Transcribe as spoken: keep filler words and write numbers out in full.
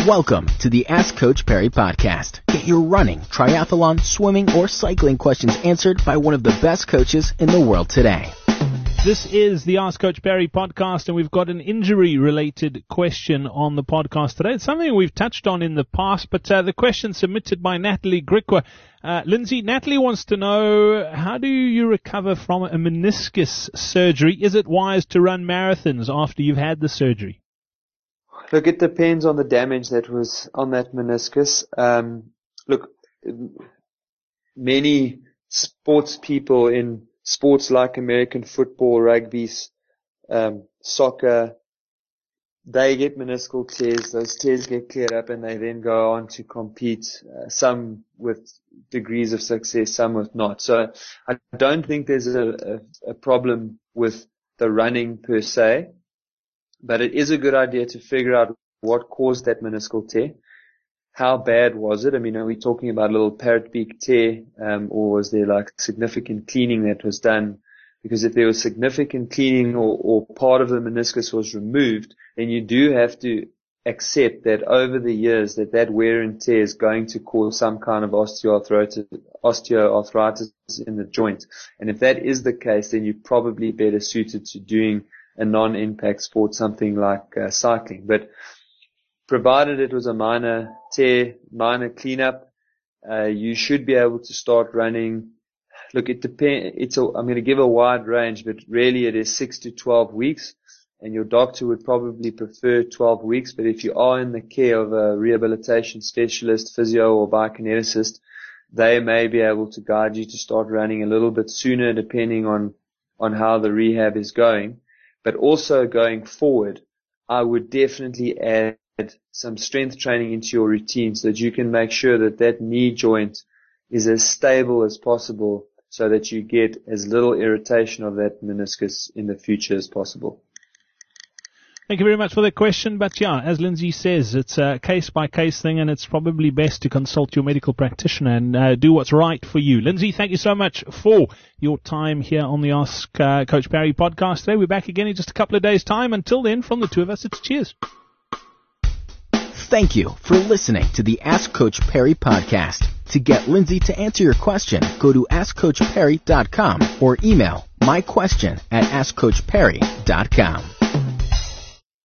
Welcome to the Ask Coach Perry podcast. Get your running, triathlon, swimming, or cycling questions answered by one of the best coaches in the world today. This is the Ask Coach Perry podcast, and we've got an injury-related question on the podcast today. It's something we've touched on in the past, but uh, the question submitted by Natalie Grickwar. Uh, Lindsay, Natalie wants to know, how do you recover from a meniscus surgery? Is it wise to run marathons after you've had the surgery? Look, it depends on the damage that was on that meniscus. Um, look, many sports people in sports like American football, rugby, um, soccer, they get meniscal tears. Those tears get cleared up and they then go on to compete, uh, some with degrees of success, some with not. So I don't think there's a, a, a problem with the running per se, but it is a good idea to figure out what caused that meniscal tear. How bad was it? I mean, are we talking about a little parrot beak tear, um, or was there like significant cleaning that was done? Because if there was significant cleaning or, or part of the meniscus was removed, then you do have to accept that over the years that that wear and tear is going to cause some kind of osteoarthritis, osteoarthritis in the joint. And if that is the case, then you're probably better suited to doing a non-impact sport, something like uh, cycling. But provided it was a minor tear, minor cleanup, uh, you should be able to start running. Look, it depends. It's a, I'm going to give a wide range, but really it is six to twelve weeks, and your doctor would probably prefer twelve weeks. But if you are in the care of a rehabilitation specialist, physio, or biokineticist, they may be able to guide you to start running a little bit sooner, depending on on how the rehab is going. But also going forward, I would definitely add some strength training into your routine so that you can make sure that that knee joint is as stable as possible so that you get as little irritation of that meniscus in the future as possible. Thank you very much for that question. But yeah, as Lindsay says, it's a case-by-case thing, and it's probably best to consult your medical practitioner and uh, do what's right for you. Lindsay, thank you so much for your time here on the Ask uh, Coach Perry podcast today. We're back again in just a couple of days' time. Until then, from the two of us, it's cheers. Thank you for listening to the Ask Coach Perry podcast. To get Lindsay to answer your question, go to ask coach perry dot com or email my question at ask coach perry dot com.